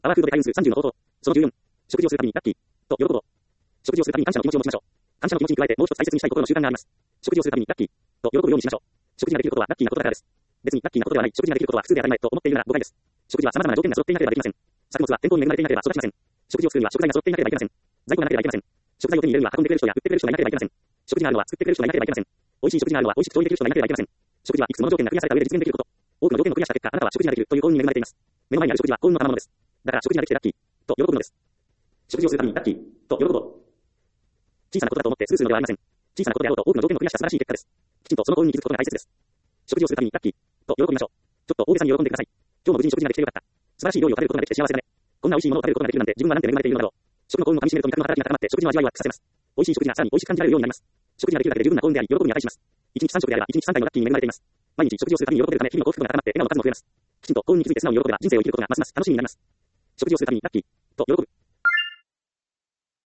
アワーフードで会員数30の方法。その14。食事をするたびにラッキー。と喜ぶを。食事をするたびに感謝の気持ちを持ちましょう。感謝の気持ちに加えてもう一つ大切にしたい心の習慣があります。食事をするたびにラッキー。と喜ぶようにしましょう。食事ができることはラッキーなことだからです。別にラッキーなことではない。食事ができることは普通で当たり前と思っているなら誤解です。食事は様々な条件が揃っていなければできません。作物は天候に恵まれていなければ育ちません。食事を作るには食材が揃っていなければいけません。在庫がなければいけません。食材を手に入れるには運んでくれる人や売ってくれる人がいなければいけません。食事があるのは作ってくれる人がいなければいけません。美味しい食事があるのは美味しく調理できる人がいなければいけません。食事はいくつもの条件がクリアされた上で実現できること。多くの条件をクリアした結果、あなたは食事ができるという幸運に恵まれています。目の前にある食事は幸運の賜物です。だから食事ができてラッキーと喜ぶのです。食事をするたびにラッキーと喜ぶを。小さなことだと思ってスルーするのではありません。小さなことであろうと多くの条件をクリアした素晴らしい結果です。きちんとその幸運に気づくことが大切です。食事をするたびにラッキーと喜びましょう。ちょっと大げさに喜んでください。今日も無事に食事ができてよかった。素晴らしい料理を食べることができて幸せだね。こんな美味しいものを食べることができるなんて自分はなんて恵まれているのだろう。食の幸運をかみしめると味覚の働きが高まって食事の味わいをアップさせます。美味しい食事がさらに美味しく感じられるようになります。食事ができるだけで十分な幸運であり喜びに値します。1日3食であれば1日3回のラッキーに恵まれています。毎日食事をするたびに喜べるため日々の幸福度が高まって笑顔の数も増えます。きちんと幸運に気づいて素直に喜べば人生を生きることがますます楽しみになります。食事をするたびにラッキーと喜ぶ。